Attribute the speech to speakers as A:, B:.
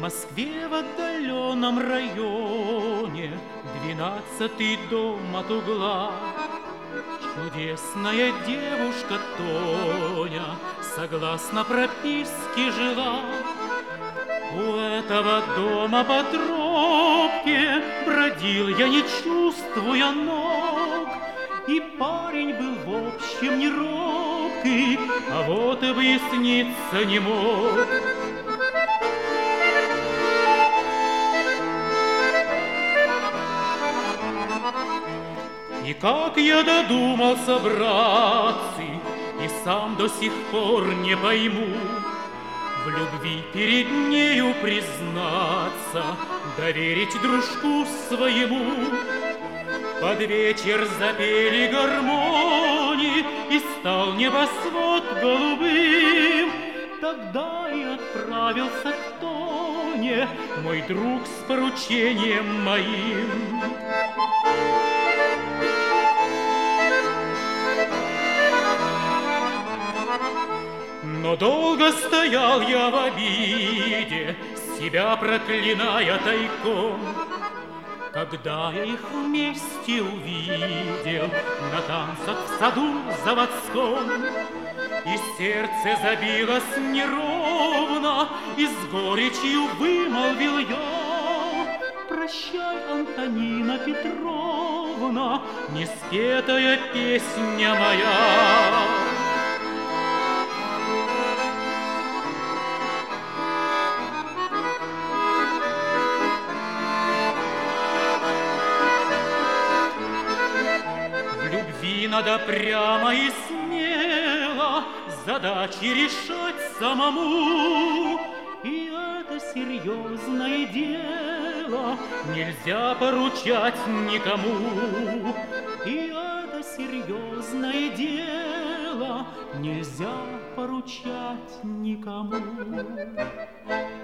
A: Москве в отдаленном районе 12-й дом от угла. Чудесная девушка Тоня согласно прописке жила. У этого дома по тропке бродил я, не чувствуя ног, и парень был в общем не робкий, а вот и выясниться не мог. И как я додумался, братцы, и сам до сих пор не пойму, в любви перед нею признаться, доверить дружку своему. Под вечер запели гармонии, и стал небосвод голубым. Тогда и отправился к Тоне мой друг с поручением моим. Но долго стоял я в обиде, себя проклиная тайком. Когда я их вместе увидел на танцах в саду заводском, и сердце забилось неровно, и с горечью вымолвил я: прощай, Антонина Петровна, неспетая песня моя. Надо прямо и смело задачи решать самому, и это серьезное дело нельзя поручать никому. И это серьезное дело нельзя поручать никому.